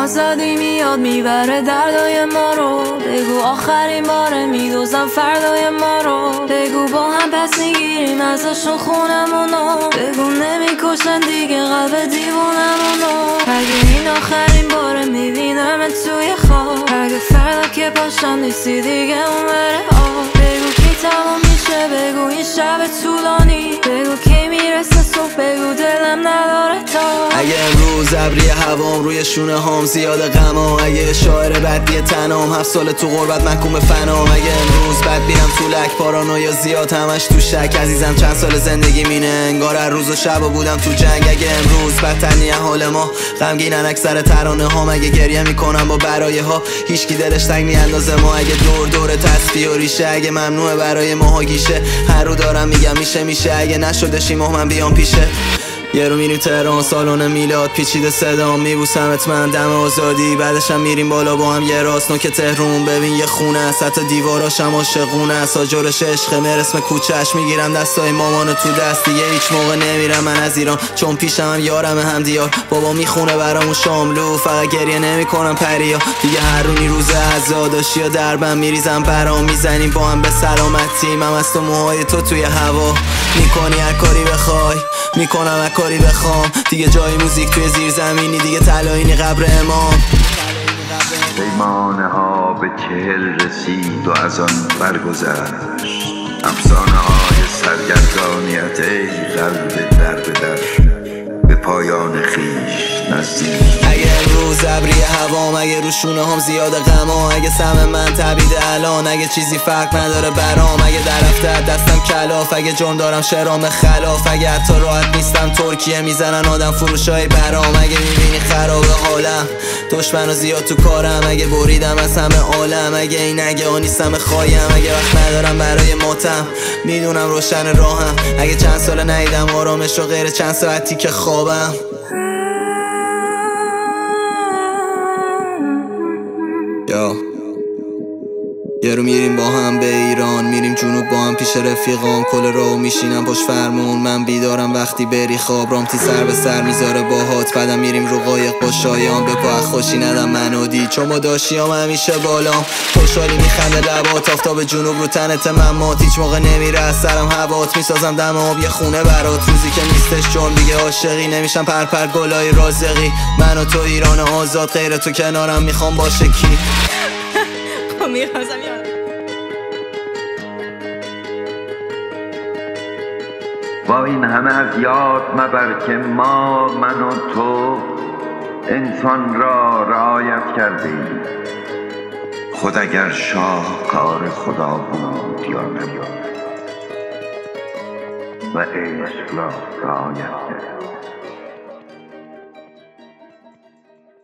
آزادی میاد میبره دردای ما رو. بگو آخرین باره میدوزم فردای ما رو. بگو با هم پس میگیریم ازشون خونمونو. بگو نمیکشن دیگه قلب دیوونمونو. اگه این آخرین باره میبینم توی خواب، اگه فردا که پاشم نیستی دیگه اون بره آب. بگو کی تمام میشه، بگو این شب طولانی. بگو کی میرسه صبح، بگو دلم نداره تا. اگه امروز ابری هوام روی شونه هام زیاد غمام، اگه شاعر بدبی تنام 7 سال تو غربت محکوم فنام. اگه امروز بد بیرم تو لک پارانویا زیاد همش تو شک. عزیزم چند سال زندگی مینه انگار هر روز و شب و بودم تو جنگ. اگه امروز بدترین حال ما غمگینن اکثر ترانه هام. اگه گریه میکنم با برای ها هیچکی دلش تنگ میاندازه ما. اگه دور تسبیح و ریشه، اگه ممنوعه برای ماها گیشه. هر رو دارم میگم میشه اگه نشده شیماه من بیام پیشه. یه رو میریم تهران سالن میلاد پیچیده صدام میبوسمت من دم آزادی. بعدشم میریم بالا با هم یه راست نوک تهرون. ببین یه خونه است حتی دیواراشم عاشقونه است. آجرش عشقه مر اسم کوچه‌اش میگیرم دستای مامانو تو دست. دیگه هیچ موقع نمیرم من از ایران چون پیشم هم یارم هم دیار. بابا میخونه برامون شاملو فقط گریه نمیکنم پریا. دیگه هر رونی روز عزاداشی یا دربم میریزم برام. میزنیم با هم به سلامتی من از تو موهای تو توی هوا. میکنی هر کاری بخوای میکنم هر کاری بخوام. دیگه جای موزیک توی زیر زمینی دیگه طلایینی قبر امام. پیمانه ها به 40 رسید و از آن برگذشت. افسانه های سرگردانیت ای قلب در به پایان خیش نزدیک. اگه امروز ابری هوام، اگه رو شونه هم زیاد غما. اگه سم من تبیده الان، اگه چیزی فرق نداره برام. اگه در رفته دستم کلاف، اگه جرم دارم شرام خلاف. اگه حتی راحت نیستم ترکیه میزنن آدم فروشای برام. اگه میبینی خراب حالم دشمن و زیاد تو کارم. اگه بریدم از همه عالم، اگه این اگه آنیستم خوایم. اگه وقت ندارم برای ماتم میدونم روشن راهم. اگه چند سال ندیدم آرامش و غیر چند ساعتی که خوابم. یه رو میریم با هم به ایران، میریم جنوب با هم پیش رفیقام. کل راهو میشینم پشت فرمون، من بیدارم وقتی بری خواب. رامتی سر به سر میذاره باهات، بعدم میریم رو قایق با شایان. به پا خوشی ندم منو دی چون ما داشتیام همیشه بالام. خوشحالی میخنده لبات، آفتاب جنوب رو تنت ممات. هیچ موقع نمیره از سرم هوات، میسازم دم آب یه خونه برات. روزی که نیستش جرم دیگه عاشقی نمیشم پرپر گلای رازقی. من و تو ایران آزاد، غیر تو کنارم میخوام باشه کی. با این همه از یاد مبر که ما من و تو انسان را رعایت کردیم. خود اگر شاهکار خدا بود یا نبود و عشق را رعایت کرد.